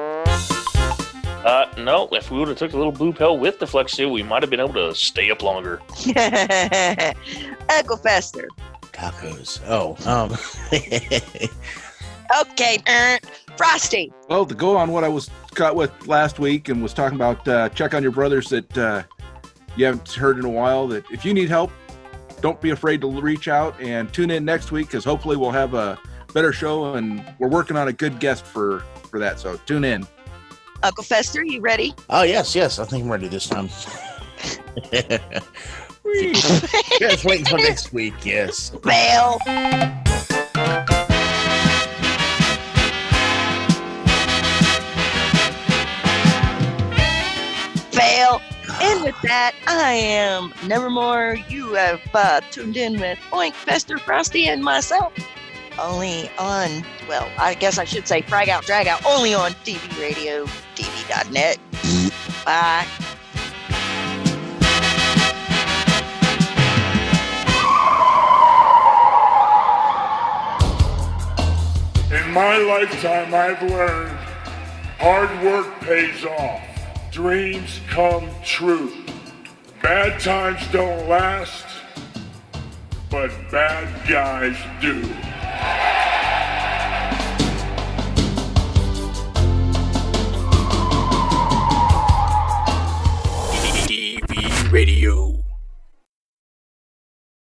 Speaker 6: No. If we would have took a little blue pill with the Flex Seal, we might have been able to stay up longer.
Speaker 1: Uncle Fester.
Speaker 9: Tacos.
Speaker 1: Okay, Frosty.
Speaker 8: Well, to go on what I was caught with last week and was talking about, check on your brothers that you haven't heard in a while, that if you need help, don't be afraid to reach out and tune in next week, because hopefully we'll have a better show, and we're working on a good guest for that, so tune in.
Speaker 1: Uncle Fester, you ready?
Speaker 9: Oh, yes, I think I'm ready this time. Just wait until next week, yes.
Speaker 1: Fail. Fail. And with that, I am Nevermore. You have tuned in with Oink, Fester, Frosty, and myself. Only on, well, I guess I should say Frag Out, Drag Out, only on DV Radio, DV.net. Bye.
Speaker 10: In my lifetime, I've learned hard work pays off. Dreams come true. Bad times don't last, but bad guys do.
Speaker 7: DV Radio.